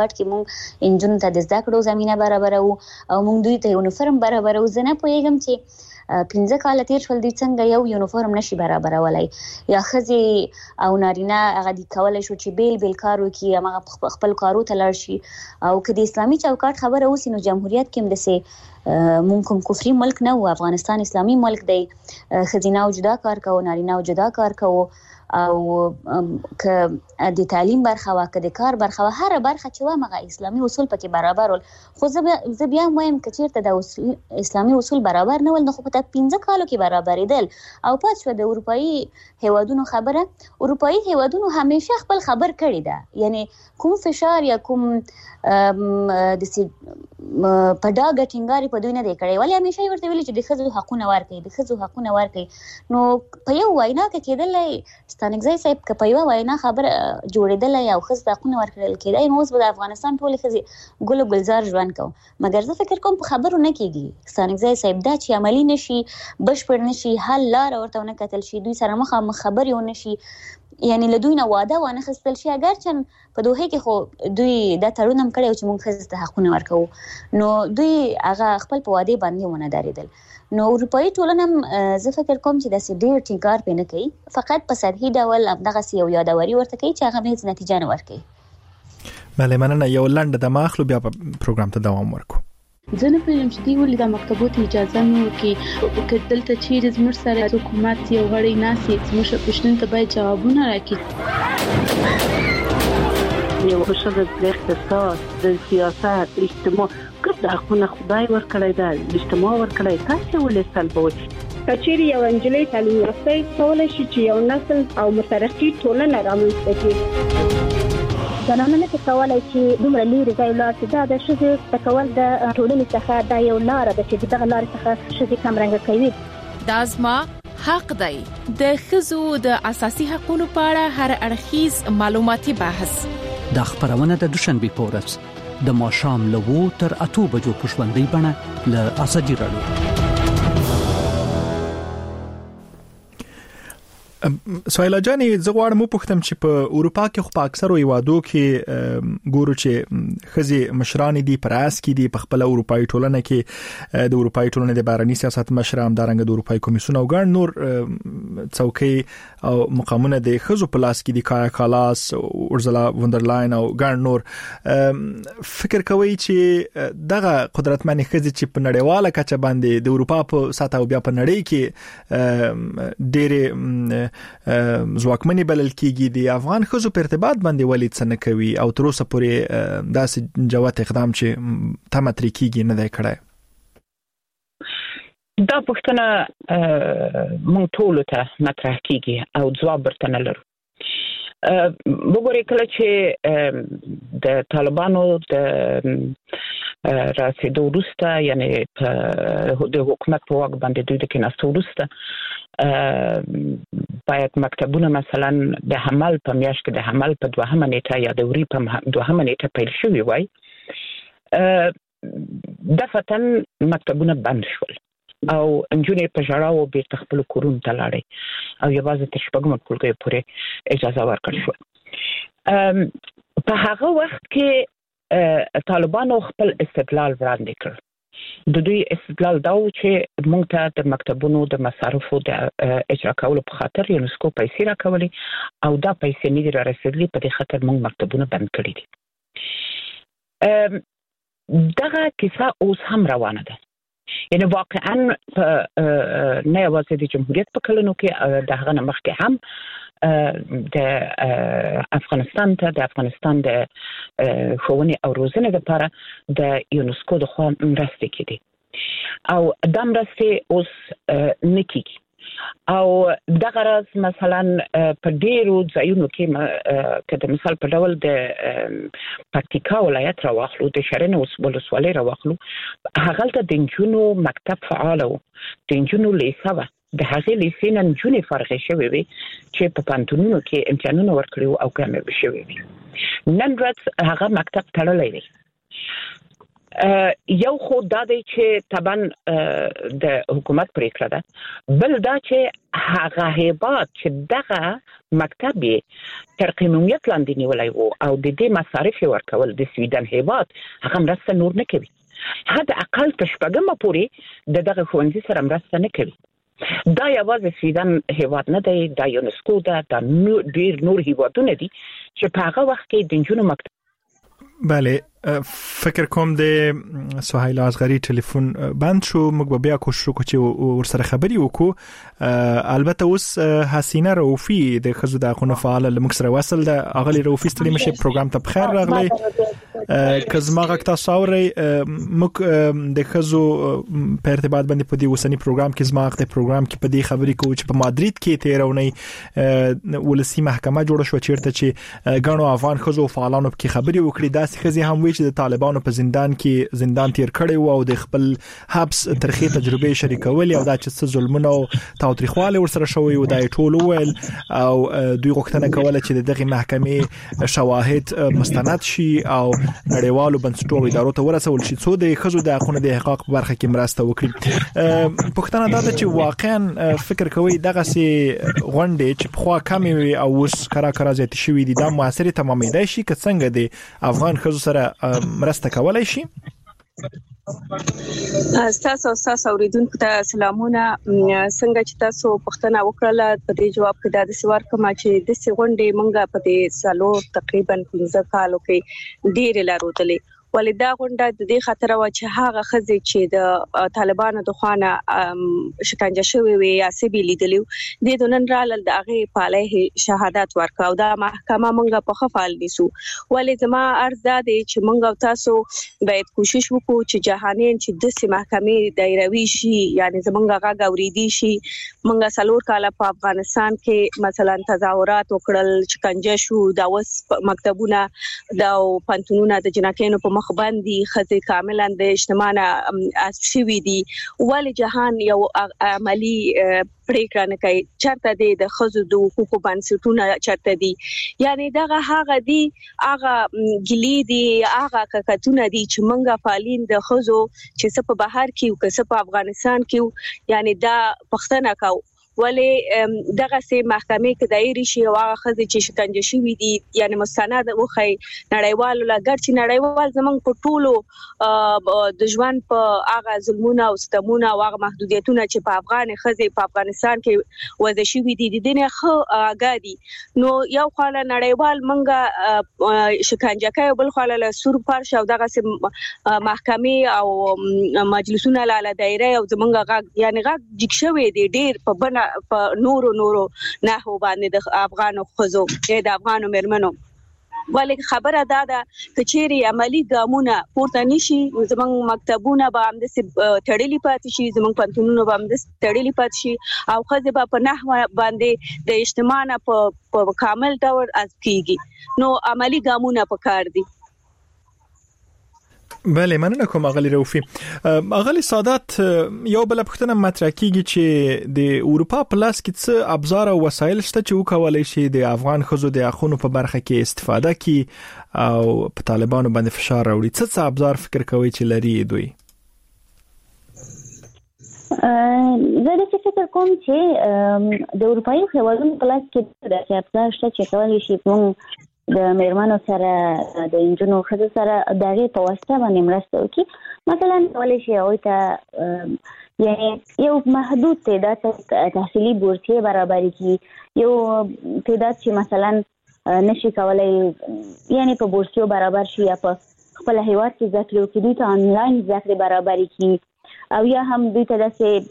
چوکاټ کې موږ انجونو ته د زده کړو زمينه برابرو او موږ دوی ته یونیفورم برابرو. زه نه پوهیږم چې 15 کال تیر شول دوی څنګه یو یونیفورم نشي برابرولای یا ښځې او نارینه هغه دي کولای شو چې بیل کار وکړي هغه خپل کارو ته لاړ شي. او که د اسلامي چوکاټ خبره اوسي نو جمهوریت کې هم دسه مونږ کوم کفري ملک نه و، افغانستان اسلامي ملک دی، ښځینه او جدا کار کوو، نارینه او جدا کار کوو. او که د تعلیم برخه وا که د کار برخه وا هر برخه چې وا مغه اسلامي اصول پکې برابر ول. خو زه بیا وایم که چیرته د اسلامي اصول برابر نه ول نو خو په 15 کالو کې برابرېدل. او پات شو د اروپאי هیوادونو خبره، اروپאי هیوادونو همیشه خپل خبر کړی ده، یعنی کوم فشار یا کوم د په ډاګه ټینګاري په دوی نه دی کړی، ولی همیشه ورته ویلي چې د ښځو حقونه ورکړي، د ښځو حقونه ورکړي. نو په یو وینا کې کېدلی ستانکزی صاحب که په یو وینا خبره جوړېدلی او ښځو حقونه ورکړل کېدای نو اوس به د افغانستان ټولې ښځې ګل و ګلزار ژوند کوو. مګر زه فکر کوم په خبرو نه کېږي ستانکزی صاحب، دا چې عملي نشي، بشپړ نشي، حل لاره ورته ونه کتل شي، دوی سره مخامخ خبرې ونه شي، یعنی له دوی نه واده وانه خستل شي. اگر چې په دوحه کې خو دوی دا تړون هم کړی چې موږ ښځو ته حقونه ورکوو، نو دوی هغه خپل په واده باندې ونه درېدل. نو اروپאי ټولنه هم زه فکر کوم چې داسې ډېر ټینګار پې نه کوي، فقط په سطحي ډول همدغسې یو یادوري ورته کوي چې هغه هېڅ نتیجه نه ورکوي. بله مننه. یو لنډه دمه اخلو بیا په پروګرام ته دوام ورکو. زه نه پوهیږم چې دوی ولې د مکتبو ته اجازه نه ورکوي. که دلته چیرې زموږ سره حکومت یو غړی ناست وي زموږ پوښتنو ته باید جوابونه راکړي. یو ښځه د اقتصاد، د سیاست، اجتماع ګډ حقونه خدای ورکړی ده، اجتماع ورکړی، تاسو ولې سلبوئ؟ کچېرې یو انجلۍ تعلیم یافته کولای شي چې یو نسل او مترقي ټولنه رامنځته کړي. زنانه نه کولای چې دومره لري ځای لاړ شي. دا د ښځې تکول د ټولنې څخه دا یو لاره ده چې دغه لارې څخه ښځې کمرنګه کوي. دا زما حق دی. د ښځو د اساسي حقوقو په اړه هر اړخیز معلوماتي بحث د خبرونه د دوشنبه په ورځ د ماښام له 2 تر 8 بجو په ژوندۍ بڼه له ازادي راډیو. سویلا جاني زه غواړم وپوښتم چې په اروپا کې خو په اکثرو هیوادو کې ګورو چې ښځې مشرانې دي، په راس کې دي، په خپل اروپאי ټولنه کې د اروپאי ټولنې د بهرني سیاست مشر هم دارنګ د اروپאי کمیسیون او ګڼ نور څوکۍ او مقامونه د ښځو په لاس کې دي، کایا کالاس، اورزلا وندرلاین او ګڼ نور. فکر کوي چې دغه قدرتمن ښځې چې په نړیواله کچه باندې د اروپا په سطح او بیا په نړۍ کې ډېرې ځواکمنې بلل کېږي، د افغان ښځو په ارتباط باندې ولې څه نه کوي او تر اوسه پورې داسې جوت اقدام چې تمه ترې کېږي نه دی کړی؟ دا پوښتنه موږ ټولو ته مطرح کېږي او ځواب ورته نه لرو. وګورئ کله چې د طالبانو د راسېدو وروسته، یعنی د حکومت په واک باندې دوی د کېناستو وروسته باید مکتبونه مثلا د حمل په میاشت کې د حمل په 2مه نیټه یا د وري په 2مه نیټه پیل شوی وای، دفتن مکتبونه بند شول او انجونې په ژړاو بیرته خپل کورونو ته لاړې او یوازې تر 4مه ټولګي پورې اجازه ورکړل شو. په هغه وخت کې طالبانو خپل استقلال وړاندې کړ. د دوی استدلال دا و چې موږ ته د مکتبونو د مصارفو د اجرا کولو په خاطر یونسکو پیسې راکولې او دا پیسې نه دي رارسېدلې، په دې خاطر موږ مکتبونه بند کړي دي. دغه کیسه اوس هم روانه ده، یعنی واقعا نه یوازې د جمهوریت په کلونو کې، د هغه نه مخکې هم د افغانستان ته د افغانستان د ښوونې او روزنې لپاره د یونسکو د خوا مرستې کېدي او دا مرستې اوس نه کېږي. او دغه راز مثلا په ډیرو ځایونو کې که د مثال په ډول د پکتیکا ولایت راواخلو، د شرن ولسوالۍ راواخلو، هغلته د نجونو مکتب فعال و، د نجونو لیسه وه، د هغې لیسې نه نجونې فارغې شوې وې چې په پوهنتونونو کې امتحانونه ورکړي وو او کامیابې شوې وې. نن ورځ هغه مکتب تړلی دی. یو خو دا دی چې طبعا د حکومت پریکړه ده، بل دا چې هغه هیواد چې دغه مکتب تر قانونیت لاندې نیولای وو او د دې مصارف ورکول د سویډن هیواد هغه مرسته نور نه کوي، حد اقل تر شپږمه پورې دغه ښوونځي سره مرسته نه کوي. دا یوازې سویډن هیواد نه دی، دا یونسکو ده، دا ډیر نور هیوادونه دي چې په هغه وخت کې د نجونو مکتب. بله فکر کوم د سهیل اصغری ټلیفون بند شو، موږ بیا کوشش وکړو چې ورسره خبري وکړو. البته اوس حسینه رؤفی د خزو د اخونه فعال لمک سره وصل ده. اغلی رؤفی ستړي مشه پروګرام ته بخیر راغلی. کزما غک تاسو اوري موږ د خزو په ارتباط باندې په دې وسنی پروګرام کې زما غته پروګرام کې په دې خبري کوو چې په مادرید کې تیرونی ولسی محکمه جوړه شو چیرته چې غنو افغان خزو فعالانو کې خبري وکړي. داسې خزي هم چې د طالبانو په زندان تیر کړي وو او د خپل حبس ترخی تجربه شریکول او دا چې ظلمونه او تاوتریخواله ورسره شوی و د ټول ویل او دوی غوښتنه کوله چې دغه محکمې شواهد مستند شي او نړیوالو بنسټونو ادارو ته ورسول شي څو د خزو د حقوقو د حقوق په برخه کې مرسته وکړي. پښتنه دا چې واقعا فکر کوي دغه سي غونډې چې په خوا کمی وي او اوس کرا زیات شوی دي دا موثر تمامېدای شي که څنګه د افغان خزو سره مرسته کولای شي. تاسو اوریدونکو ته سلامونه. څنګه چې تاسو پښتنه وکړه په دې جواب کې د سوار کما چې د سغونډې مونږه په دې سالو تقریبا 15 کالو کې ډېر لارودلې ولې دا غونډه د دې خاطر و چې هغه خزي چې د طالبانو د خوانه شکنجه شوی وي یا سبي لیدلې د دونن رال د هغه پاله شهادت ورکاو دا محکمه مونږه په خفال نیسو. ولې زما ارز ده چې مونږ تاسو باید کوشش وکړو چې جهانین چې د سیمه محکمې دایروي شي یعنی زمونږه غا غوریدي شي. مونږه سالور کاله په افغانستان کې مثلا تظاهرات وکړل، شکنجه شو، دا وس مکتبونه دا پنتونونه د جنکینو په مخ باندې خزي کاملا د اجتماعنا اسشوي دي. ول جهان یو عملی پریکړه نه کوي چرته د خزو د حقوقو بنسټونه چرته دي، یعنی دغه هغه دي هغه ګلی دي هغه ککتونه دي چې منګه فعالین د خزو چې څه په بهر کې او څه په افغانستان کې یعنی دا پښتنه کو ولې دغه سي محکمې کې دایري شي او هغه خزي چې شکنجه شوی دي یعنی مستند وخی نړیوالو لګر چې نړیوال زمنګ په ټولو د ژوند په هغه ظلمونه او ستمونه او هغه محدودیتونه چې په افغان خزي په افغانستان کې وځي شوی دي د دنیا خو اگادي نو یو خاله نړیوال منګه شکنجه کوي بل خاله سور پارش او دغه سي محکمې او مجلسونه لاله دایره او زمنګ یعنی غږ جګ شوی دي ډیر په بنا په نورو نه باندې د افغانو خزو د افغانو مرمنو ولې خبره ده کچيري عملی ګامونه پورته نشي زمونږ مکتبونه به هم د تړلې پاتې شي، زمونږ پنتونونه به هم د تړلې پاتې شي او خزه به په نحوه باندې د اجتماعنا په کامل ډول از کیږي. نو عملی ګامونه پکار دي. بله مننه کوم اغلی روفی. اغلی سادات یو بل پښتنه مطرح کیږي چې د اروپا پلاس کې څه ابزار او وسایل شته چې وکولای شي د افغان خزو د اخونو په برخه کې استفاده کی او په طالبانو باندې فشار راوړي. څه ابزار فکر کوي چې لري دوی؟ زه د فکر کوم چې د اروپایي هیوادونو پلاس کې د ابزار شته چې کولای شي موږ د میرمنو سره د انجونو خزو سره دغه په واسطه باندې مرسته وکړي. مثلا ولې شي او ته یعنی یو محدود تعداد تحصیلي بورسیه برابر کی یو تعداد چې مثلا نشي کولای یعنی په بورسیو برابر شي یا په خپل هیواد کې ذکر وکړي دوی ته انلاین ذکر برابر کی او یا هم دوی ته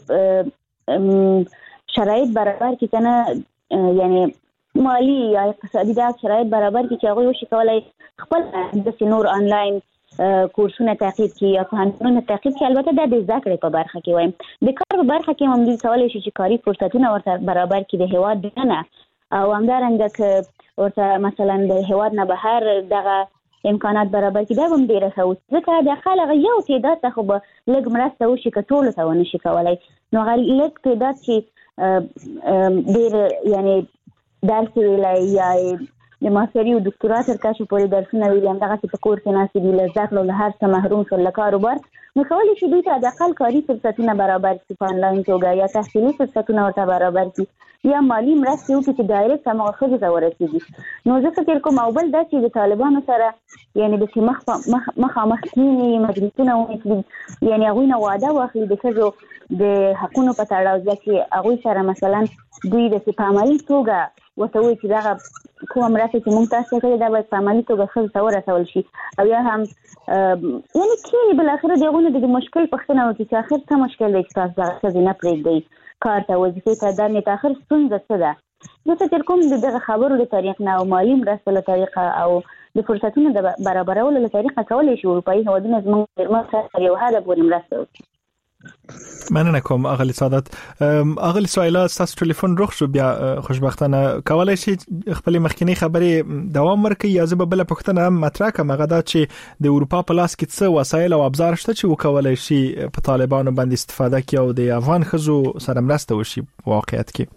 د شرایط برابر کی کنه یعنی مالی یا اقتصادي د شرایط برابر کی چې هغه یو شي کولای خپل د نور انلاین کورسونه تعقیب کی یا فنونه تعقیب کی. البته د ذکر په برخه کې وایم د کار په برخه کې هم دوی کولای شي چې کاری فرصتونه ورته برابر کی د هیواد نه او همدارنګه ورته مثلا د هیواد نه بهر دغه امکانات برابر کی دا هم ډیره ښه ځکه د خلک یو تعداد ته خو لږ مرسته وشي کټول ته ونه شي کولای نو غل لږ تعداد چې ډیر یعنی درس ویلای یا د ماستري او ډاکټرا تر کچې پورې درسونه ویل هم دغه په کور کې ناسي دي له زده کړو له هر څه محروم شول له کاروبار نو کولی شي دوی ته د اقل کاري فرصتونه برابر کړي په انلاین توګه یا تحصیلي فرصتونه ورته برابر کړي یا مالی مرستې وکړي چې ډایرکټ هغه ښځو ته ورسېږي نو زه فکر کوم او بل دا چې د طالبانو سره یعنې د مخامخ کېني مجلسونه ونیسي یعنې هغوی نه وعده واخلي د ښځو د حقونو په تړاو چې هغوی سره مثلا دوی د په عملي توګه ورته وایي چې دغه کومه مرسته چې موږ تاسو ته کړې دا باید په عملي توګه ښځو ته ورسول شي او یا هم یعنې کېني بالاخره د هغوی نه د مشکل پوښتنه وکړي چې آخر څه مشکل دی چې تاسو دغه ښځې نه پرېږدئ کار ته وظیفې ته درنې ته آخر ستونزه څه ده زه فکر کوم د دغه خبرو له طریق نه او مالي مرستو له طریقه او د فرصتونو د برابرولو له طریقه کولی شي اروپایي هېوادونه زموږ مېرمنو سره یو حده پورې مرسته وکړي مننه کوم اغلی سعادت اغلی سویلا تاسو ټلیفون روغ شو بیا خوشبختانه کولای شي خپل مخکینی خبرې دوام ورکړي یا زه بل پښتنه هم مطرح کوم هغه دا چې د اروپا په لاس کې څه وسایل او ابزار شته چې وکولای شي په طالبانو باندې استفاده کوي او د افغان ښځو سره مرسته وشي واقعیت کې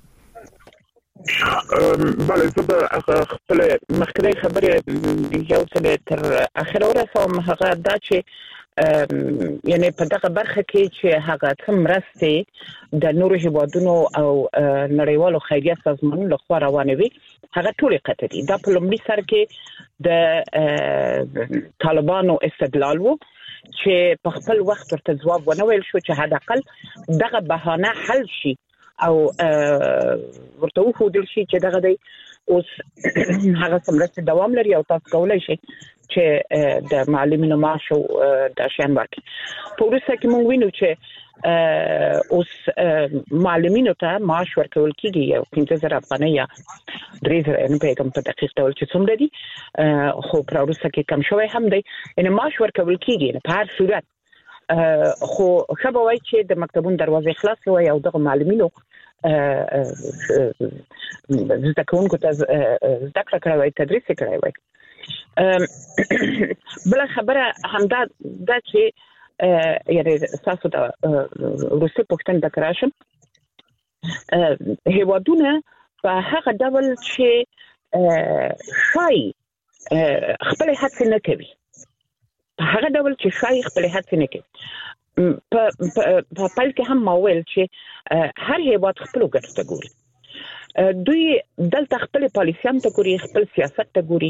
بله زه خپل مخکینی خبرې یو څه تر اخره ورسوم هغه دا چې یعنی په دغه برخه کې چې هغه څه مرستې د نورو هیوادونو او نړیوالو خیریه سازمانونو لخوا روانې وي هغه ټولې قطعي دي دا په لومړي سر کې د طالبانو استدلال وو چې په خپل وخت ورته ځواب ونه ویل شو چې حداقل دغه بهانه حل شي او ورته وښودل شي چې دغه دی اوس هغه سمرسته دوام لري او تاسو کولای شئ چې د معلمینو معاش او د شان ورکړي په وروسته کې موږ وینو چې اوس معلمینو ته معاش ورکول کیږي یو 15000 افغانۍ یا 3000 نه پیغام په دقیق ډول چې څومره دي خو پر وروسته کې کم شوی هم دی ان معاش ورکول کیږي په هر صورت خو خبر وای چې د مکتبونو دروازې خلاص وي او د معلمینو زده کوونکو ته زده کړه کوي وای تدریس کوي وای بل خبره همدا دا چې یعنی تاسو ته روسي پښتون د کراشم هیوادونه په هغه ډول چې شای خپل هڅه نه کوي په هغه ډول چې شای خپل هڅه نه کوي په پال کې هم ماویل چې هر هیواد خپل ګټه ته ګوري دوی دلته خپل پالیسیان ته ګوري خپل سیاست ته ګوري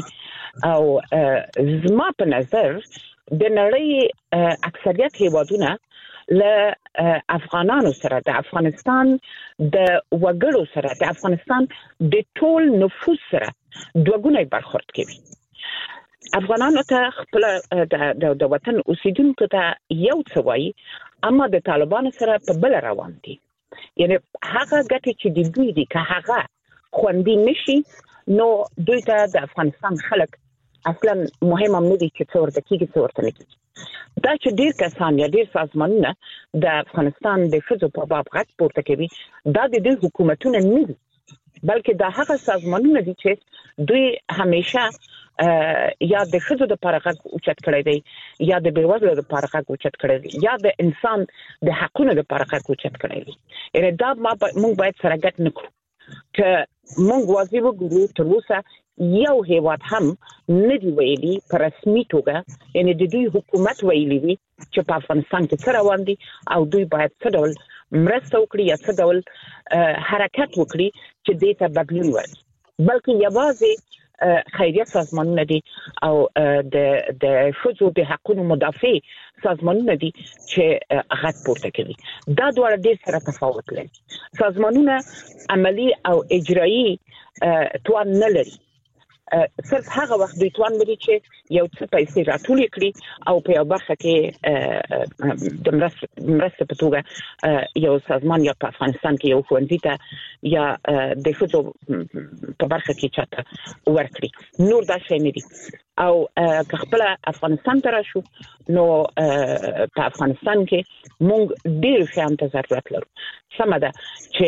او زما په نظر د نړۍ اکثریت هیوادونه له افغانانو سره د افغانستان د وګړو سره د افغانستان د ټول نفوس سره دوګونی برخورد کوي افغانانو ته خپل د وطن اوسیدونکو ته یو څه وایي اما د طالبانو سره په بل روان دي یعنی هغه ګټه چې د دوی دي که هغه خوندي نشي نو دوی ته د افغانستان خلک اصلا مهم هم نه دي چې څه ورته کېږي څه ورته نه کېږي دا چې ډېر کسان یا ډېر سازمانونه د افغانستان د ښځو په باب غږ پورته کوي دا د دوی حکومتونه نه دي بلکې دا هغه سازمانونه دي چې دوی همیشه یا د ښځو د لپاره غږ اوچت کړی دی یا د بېوزلو لپاره غږ اوچت کړی دی یا د انسان د حقونو لپاره غږ اوچت کړی دی یعنی دا موږ باید سره ګډ نه کړو که موږ واضح وګورو تر اوسه یو هیواد هم نه دی ویلي په رسمي توګه یعنی د دوی حکومت ویلي وي چې په افغانستان کې څه روان دي او دوی باید څه ډول مرسته وکړي یا څه ډول حرکت وکړي چې دې ته بدلون ورکړي بلکې یوازې خیریه سازمانونه دي او د ښځو د حقوقو مدافع سازمانونه دي چې غږ پورته کوي دا دواړه ډېر سره تفاوت لري سازمانونه عملی او اجرایی توان نه لري صرف هغه وخت دوی توان لري چې یو څه پیسې راټولې کړي او په یو برخه کې د مرستې په توګه یو سازمان یا په افغانستان کې یو ښوونځي ته یا د ښځو په برخه کې چاته ورکړي نور دا شی نه دي او که خپل افغانستان ته راشو نو په افغانستان کې موږ ډېر شیان ته ضرورت لرو سمه ده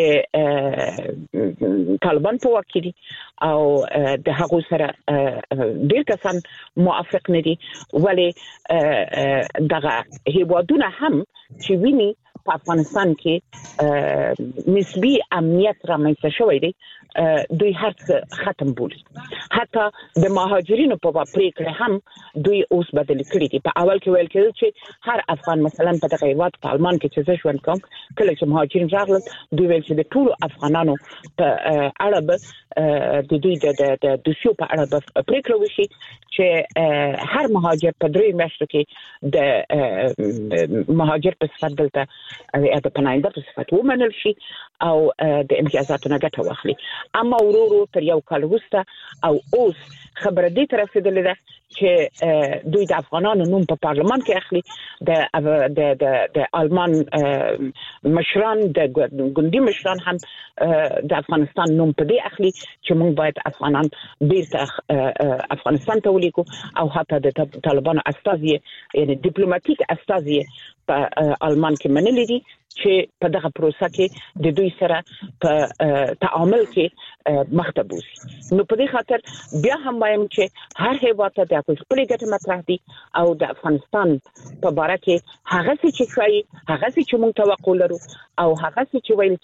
چې طالبان په واک دي او د هغو سره ډېر کسان موافق نه دي ولی دغه هیوادونه هم چې ویني په افغانستان کې نسبی امنیت رامنځته شوی دی دوی هر څه ختم بولي. حتی د مهاجرینو په پریکړه هم دوی اوس بدل کړی دي. په اول کې ویل کېدل چې هر افغان مثلا په دغه هیواد په آلمان کې چې ژوند کوم کله چې مهاجرین راغلل دوی ویل چې د ټولو افغانانو په اړه به د دوی د دوسیو په اړه به پریکړه وشي چې هر مهاجر په 3 میاشتو کې د مهاجر په صفت دلته د پناهنده په صفت ومنل شي او د امتیازاتو نه ګټه واخلي. اما ورو تر یو کال وروسته او اوس خبره دې تر رسیدلې ده چې دوی د افغانانو نوم په پارلمان کې اخلي. د آلمان مشران د ګوندي مشران هم د افغانستان نوم په دې اخلي چې موږ باید افغانان بیرته افغانستان ته ولیکو او حتی د طالبانو استازي یعنی ډیپلوماټیک استازي په آلمان کې منلي دي چې په دغه پروسه کې د دوی سره په تعامل کې مخته بوزي. نو په دې خاطر بیا هم وایم چې هر هیواد ته د خپل ګټې مطرح دي او د افغانستان په اړه کې هغه څه چې شوی هغه څه چې موږ توقع لرو او هغه څه چې ویل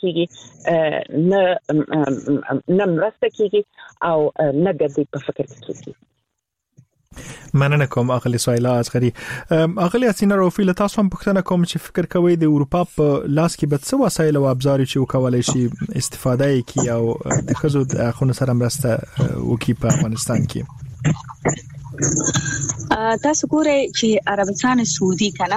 کېږي نه مرسته کېږي او نه د دې په فکر کې کېږي. مننه کوم اغلی سویلا اصغری. اغلی اسینه روفی له تاسو هم پوښتنه کوم چې فکر کوئ د اروپا په لاس کې به څه وسایل او ابزار چې وکولای شي استفاده کوي او د خزو د خون سره مرسته وکړي په افغانستان کې. تاسو ګورئ چې عربستان سعودي کنه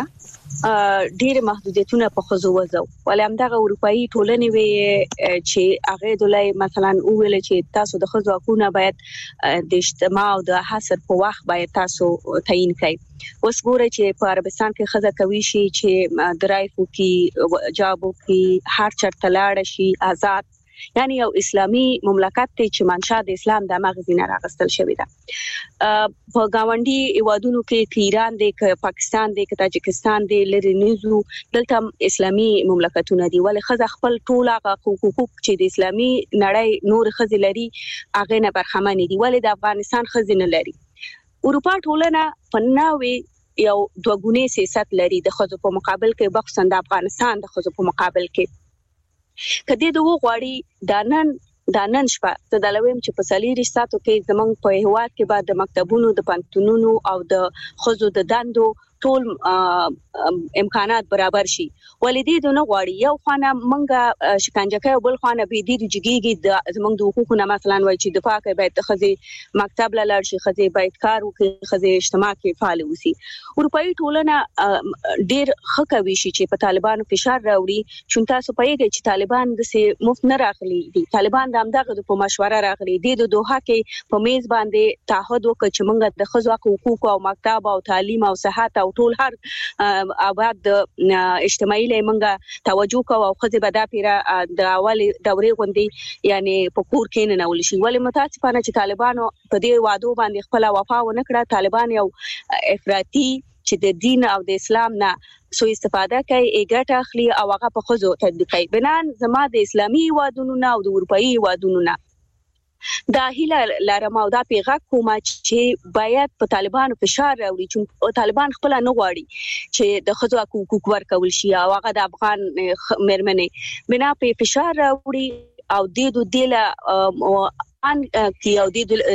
ډېر محدودیتونه په خزو وځو ولې همدغه اروپאי ټولنې وي چې هغه دلای مثلا ویل چې تاسو د خزو حقوقونه باید د اجتماع او د حسد په وخت باید تاسو تعیین کړئ. اوس ګورئ چې په عربستان کې خزه کوي شي چې درایفو کې جابو کې هر چرته لاړ شي آزاد یعنی یو اسلامی مملکت ته چې منشأ د اسلام د مغزینه راغستل شوی ده. په گاونډي ایوادونو کې ایران دی که پاکستان دی که تاجکستان دی لری نیزو دلته اسلامی مملکتونه دي ولې خزه خپل ټول حقوق چې د اسلامی نړۍ نور خزه لري هغه نه برخمن دي ولې د افغانستان خزه نه لري. اروپا ټولنه فناوي یو دوګونی سیاست لري د خزو په مقابل کې بخصوصا د افغانستان د خزو په مقابل کې کدی دوه غواړي د نن شپه د دلویم چې په سلیری ساتو کې زمنګ په هواد کې بعد د مکتبونو د پانتونونو او د خزو د دندو ټول امکانات برابر شي ولې دې نه غواړي یو خانه منګه شکنجه کوي بل خانه به دې جګیږي د زمنګ د حقوقو مثلا وایي چې دفاع کوي باید خزي مکتب لاله شي خزي باید کار وکړي خزي اجتماع کې فعال وسی. اروپאי ټولنه ډېر خکوي شي چې په طالبانو فشار راوړي چې تاسو پېږئ چې طالبان د سه مفت نه راغلي دي. طالبان د همدغه په مشوره راغلي دي د دوحه کې په میز باندې تعهد وکړ چې موږ د خزو حقوق او مکتب او تعلیم او صحت او ټول هر آباد د اجتماعي لمنګه توجه کوو او خزه به د پیره د اول دورې غوندي یعنی په کور کې نه نول شي ولې متاسفانه چې طالبانو په دې وادو باندې خپل وفا ونه کړه. طالبان یو افراطي چې د دین او د اسلام نه سو استفاده کوي اګټه اخلي او هغه په خزو تطبیقي بنان زما د اسلامي وادونو نه او د اروپאי وادونو نه دا هیله لرم او دا پیغام کوم چې باید په طالبانو فشار راوړي چې طالبان خپل نه غواړي چې د خزو حقوق ورکول شي او هغه د افغان مرمنې بنا په فشار راوړي او د دله ان کیو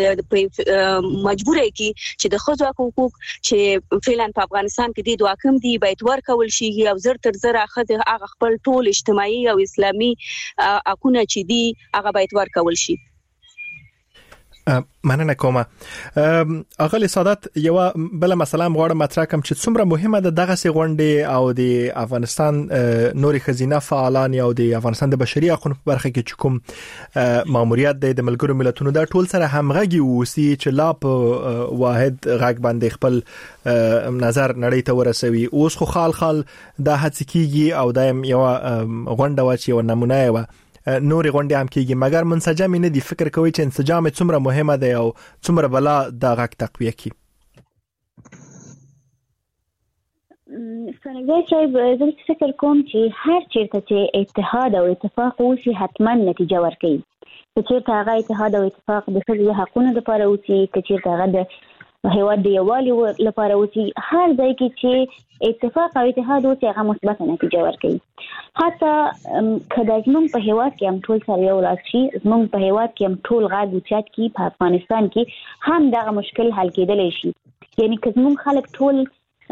د مجبورای کی چې د خزو حقوق چې فعلا په افغانستان کې د حکم دی باید ورکول شي او زر تر زر اخذ هغه خپل ټول اجتماعي او اسلامي حقوقونه چې دی هغه باید ورکول شي. مننه کوم. اغلی سادات یو بل مسله غواړم مطرح کوم چې څومره مهمه ده دغه سي غونډه او د افغانستان نوري خزینه فعالان او د افغانستان د بشري حقوقو په برخه کې کوم ماموریت د ملګرو ملتونو د ټول سره همغږي وسی چې لا په واحد غږ باندې خپل نظر نړۍ ته ورسوي. اوس خو خال د هڅه کیږي او دایم یو غونډه واچي او نمونه و نوري غونډه هم کیږي مګر منسجم نه دي. فکر کوي چې انسجام څومره مهمه ده او څومره بلا د غږ تقویه کی. څنګه چې زه فکر کوم چې هر چیرته چې اتحاد او اتفاق وشي حتما نتیجه ورکوي. چې چیرته هغه اتحاد او اتفاق د ښځو حقوقو لپاره وشي چې چیرته هغه د هیواد د یووالي لپاره وسی هر ځای کې چې اتفاق او اتحاد وسی هغه مثبت نتیجه ورکړي. حتی کله زموږ په هیواد کې هم ټول سره یو لاس شي، زموږ په هیواد کې هم ټول غاړه اوچت کی په افغانستان کې هم دغه مشکل حل کېدلی شي. یعنی که زموږ خلک ټول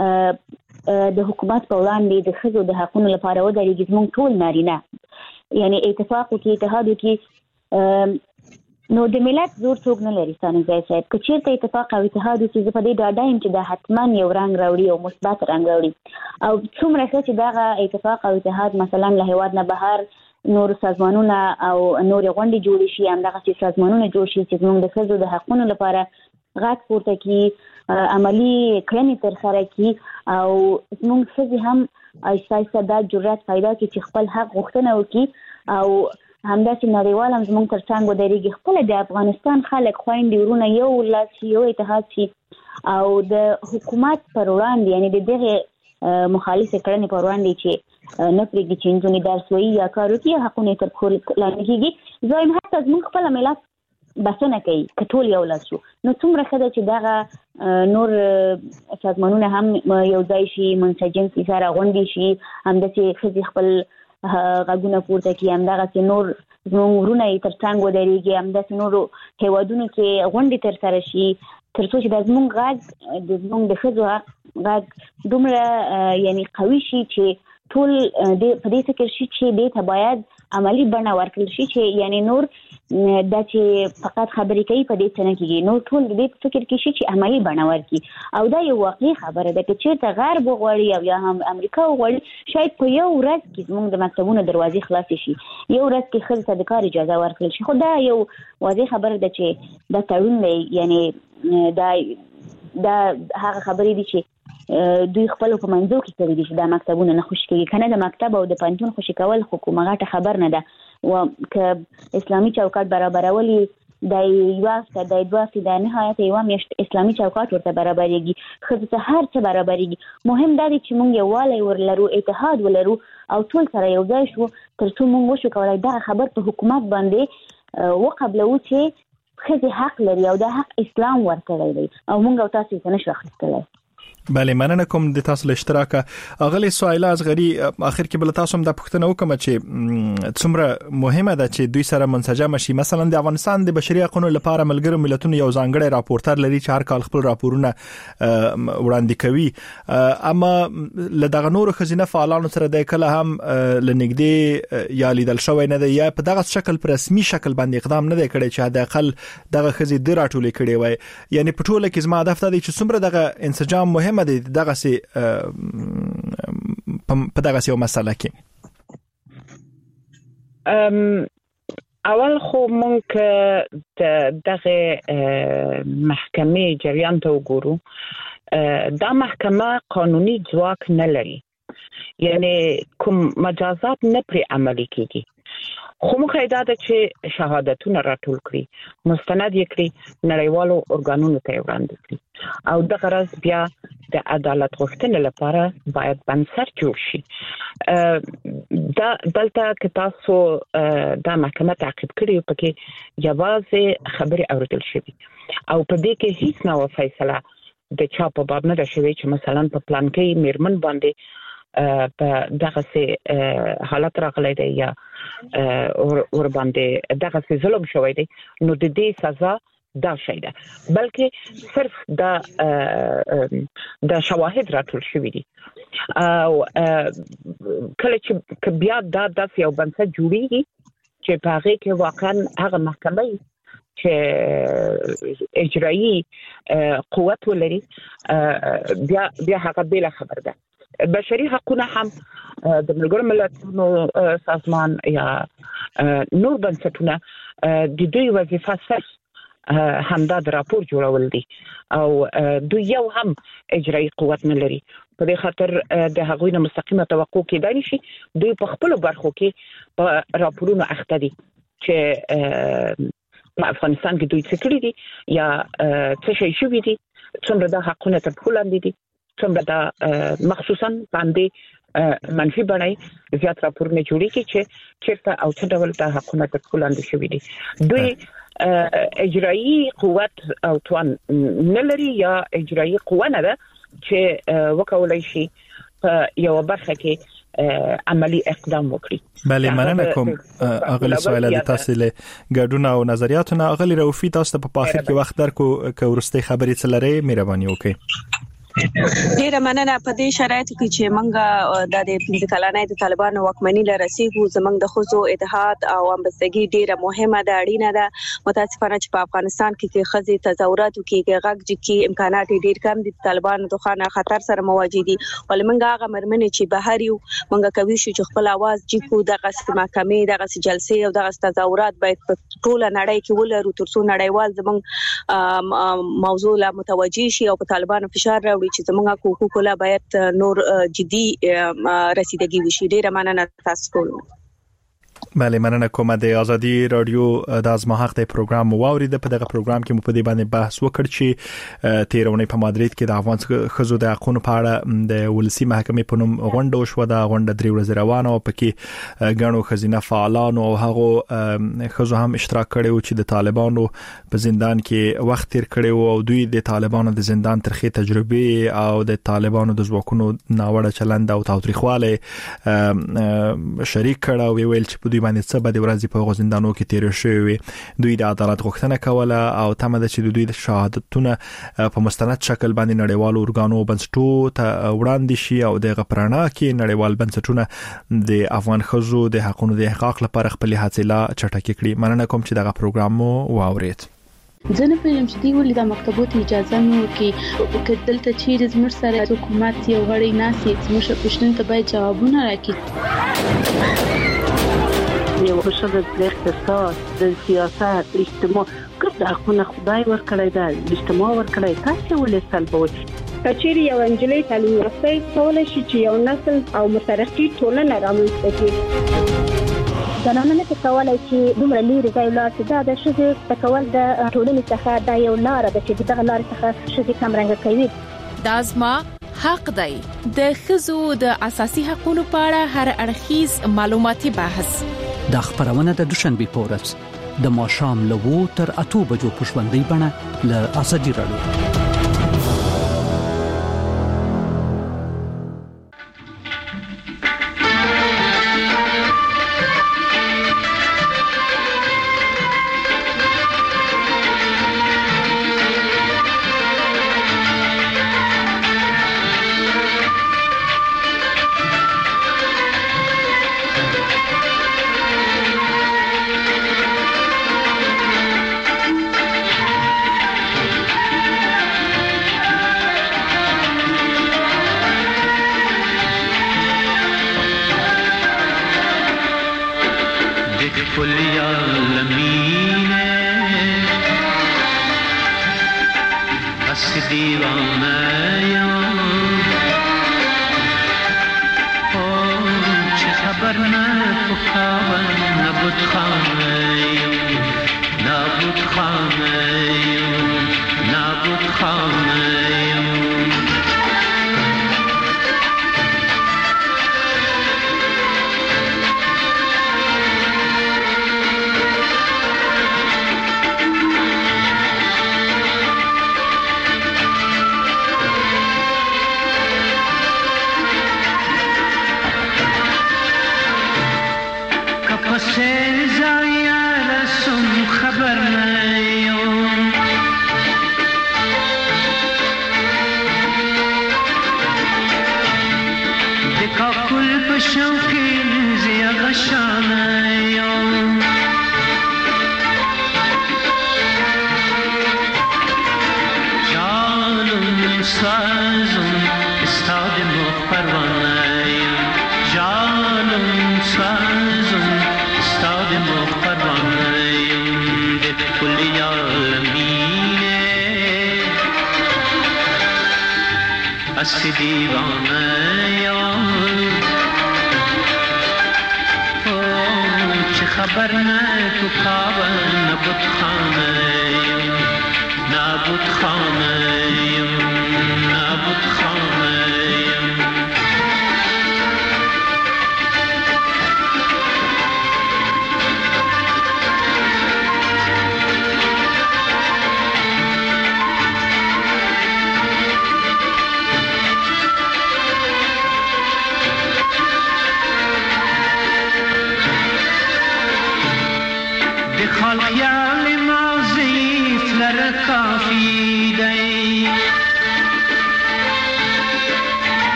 د حکومت په وړاندې د ښځو د حقونو لپاره ودرېږي، زموږ ټول نارینه یعنی اتفاق وکړي، اتحاد وکړي، نو د ملت زور څوک نه لري. ستانګي صاحب که چیرته اتفاق او اتحاد وکړي، زه په دې ډاډه یم چې دا حتما یو رنګ راوړي او مثبت رنګ راوړي. او څومره ښه چې دغه اتفاق او اتحاد مثلا له هیواد نه بهر نور سازمانونه او نور غونډې جوړ شي، همدغه سازمانونه جوړ شي چې زموږ د ښځو د حقونو لپاره غږ پورته کړي، عملی کړنې ترسره کړي او زموږ ښځې هم ایسته دا جرأت پیدا کړي چې خپل حق غوښتنه وکړي او همداسې نړیوال هم زموږ تر څنګ ودرېږي. خپل د افغانستان خلک خويندې ورونه یو لاس شي، یو اتحاد شي او د حکومت پر وړاندې یعنی د دغه مخالفه کړنې پر وړاندې چې نه پرېږدي چې نجونې درس وایي یا کار وکړي، حقونه تر پښو لاندې کېږي. زه هم حتی زموږ خپل ملت بسنه کوي که ټول یو لاس شو، نو څومره ښه ده چې دغه نور سازمانونه هم یو ځای شي، منسجم شي، سره غونډې شي، همداسې ښځې خپل غږونه پورته کړي، همدغسې نور زموږ ورونه یې تر څنګ ودرېږي، همداسې نورو هیوادونو کې غونډې ترسره شي، تر څو چې دا زموږ غږ د زموږ د ښځو غږ دومره یعنی قوي شي چې ټول په دې فکر شي چې دې ته باید عملی بڼه ورکړل شي، چې یعنی نور دا چې فقط خبرې کوي په دې څه نه کېږي، نور ټول دې فکر کې شي چې عملی بڼه ورکړي. او دا یو واقعي خبره ده چې چېرته غرب وغواړي او یا هم امریکا وغواړي، شاید په یو ورځ کې زموږ د مکتبونو دروازې خلاصې شي، یو ورځ کې ښځو ته د کار اجازه ورکړل شي. خو دا یو واضح خبره ده چې دا تړون دی، یعنی دا هغه خبرې دي چې دوی خپل په منځو کې کړی دي چې دا مکتبونه نه خوشي کوي، کنه د مکتب او د پنځون خوشي کول حکومت خبر نه ده. او که اسلامي چوکاټ برابرولي د یو هفته د دوه هفتې د نهایت یو میاشت اسلامي چوکاټ ورته برابرېږي، ښځو ته هر څه برابرېږي. مهم دا دی چې موږ یووالی ولرو، اتحاد ولرو او ټول سره یو ځای شو، تر څو موږ وشو کولای دغه خبر په حکومت باندې وقبلو چې ښځې حق لري او دا حق اسلام ورکړی دی او موږ او تاسو یې نشو اخیستلی. بله، مننه کوم د تاسو له اشتراک. اغلی سوایله از غری اخر کې بل تاسو هم د پښتنه وکم چې څومره مهمه ده چې دوی سره منسجم شي. مثلا د افغانستان د بشري حقوقو لپاره ملګرو ملتونو یو ځانګړی راپورټر لري چې هر کال خپل راپورونه وړاندې کوي، اما له دغه نورو خزینه فعالانو سره د کله هم لنګدي یا لیدل شوی نه دی یا په دغه شکل پر رسمي شکل باندې اقدام نه دی کړی چې د اقل دغه خزي د راټولې کړي وای. یعنی په ټوله کې زما هدف دی چې څومره دغه انسجام مهم دی دغه سي په دغه سي مسله کې. اول خو مونږ دغه محکمې جریان ته وګورو. دا محکمه قانوني ځواک نه لري، یعنی کوم مجازات نه پر عملي کیږي، خو موږ دا ده چې شهادتونه راټول کړي، مستند یې کړي، نړیوالو ارګانونو ته وړاندې کړي او د غرض بیا د عدالت غوښتنې لپاره باید بنسټ جوړ شي. دا دلته کې تاسو د محکمه تعقیب کړی پکې یوازې خبري اوریدل شوی او په دې کې هیڅ نوې فیصله د چا په باب نه ده شوی چې مثلا په پلان کې میرمن باندې په دغه سي حالت راغلی دی یا ور باندې دغه سي ظلم شوی دی، نو د دې سزا دا شي ده، بلکې صرف دا شواهد راټول شوی دي او کله چې بیا دا د یو بنسټ جوړیږي چې په هغه کې واقعا هغه محکمه چې اجرایی قوت ولري بیا هغه بل خبر ده. بشري حقوقونه هم د ملګرو ملتونو سازمان یا نور بنسټونه د دوی وظیفه صرف همدا د راپور جوړول دي او دوی یو هم اجرایی قوت نه لري. په دې خاطر د هغوی نه مستقیمه توقع کېدای شي دوی په خپل برخو کې په راپورونو اخته دي چې په افغانستان کې دوی څه کړی دي یا څه شي شوی دي، څومره د حقوقو ته په لاندې دي، څومره د مخصوصا باندې منفي بڼه زیات راپورونه جوړیږي چې چیرته او څه ډول د حقوقو ته په لاندې شوی دي. دوی اجرایی قوت او توان نه لري یا اجرایی قوه نه ده چې وکولای شي په یو برخه کې عملی اقدام وکړي. بله، مننه کوم اغلی سوال د تاسو له ګډون او نظریاتونه. اغلی روفي تاسو په اخر کې وخت درکو که ورسته خبرې څلره مهرباني وکړئ. ډیره مننه. په دې شرایطو کې چې موږ د 15 کلنۍ د طالبانو واکمنۍ لرسیږو، زموږ د خزو اتحاد او همبستګي ډیره مهمه ده، اړینه ده. متاسفانه چې په افغانستان کې خزي تظاهراتو کې غږ کې امکانات ډیر کم دي، طالبانو د خانه خطر سره مواجه دي. ول موږ هغه مرمنې چې بهر یو موږ کوي چې خپل आवाज جکو د قسم محکمې د جلسې او د تظاهرات باید په ټوله نړۍ کې ولرو ترڅو نړیوال زموږ موضوع لا متوجي شي او په طالبانو فشار راوړي چې زموږ حقوق لا باید نور جدي رسیدګي وشي. ډیره مننه تاسو ټول. بله، مننه کوم. د ازادي رادیو د ازما حق د پروګرام واورید. په دغه پروګرام کې مو په دې باندې بحث وکړ چې تیرونه په مادرید کې د افغان خزو د حقوقو په اړه د ولسی محکمې په نوم غونډه وشو. د غونډه 3 ورځې روانه او پکې غنو خزینه فعالان او هغه خزو هم اشتراک کړي چې د طالبانو په زندان کې وخت تیر کړي او دوی د طالبانو د زندان ترخی تجربه او د طالبانو د ځواکونو ناوړه چلند او تاوتریخواله شریک کړه او ویل چې دوی باندې څه بده ورځې په غوښندانو کې تیر شوی. دوی د عدالت غوښتنه کوله او تمه ده چې دوی د شهادتونه په مستند شکل باندې نړیوالو اورګانو بنسټو ته وړاندې شي او د غپرانا کې نړیوال بنسټونه د افغان خزو د حقوقو د احقاق لپاره خپل هڅې لا چټکې کړي. مننه کوم چې دغه پروګرام مو واورید. ځنه په یم چې دی ولې د مکتبونو اجازه مو کې دلته چیرې زموږ سره حکومت یو غړي ناسي زموږ پښتون ته باید جوابونه راکړي. یو بشر د اقتصاد، د سیاست، اجتماع ګډ حقونه خدای ورکړی دی، اجتماع ورکړی، تاسو ولې سلبوي؟ کچېری یو انجلۍ تعلیم یافته کولای شي چې یو نسل او مترقي ټولنه رامنځته کړي. زنانه نه کولای چې دومره لري ځای لاړ چې دا د شذ تکول د ټولنې څخه دا یو لار ده چې دغه لار څخه شذ کم رنګ کوي. د ازما حق دی د خزو د اساسي حقوقو په اړه هر اړخیز معلوماتي بحث. د خبرونه د دوشنبه په ورځ د ماښام له 2 تر 8 بجو په ژوندۍ بڼه له ازادي رادیو.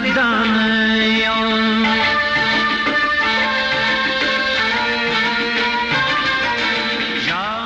وجدان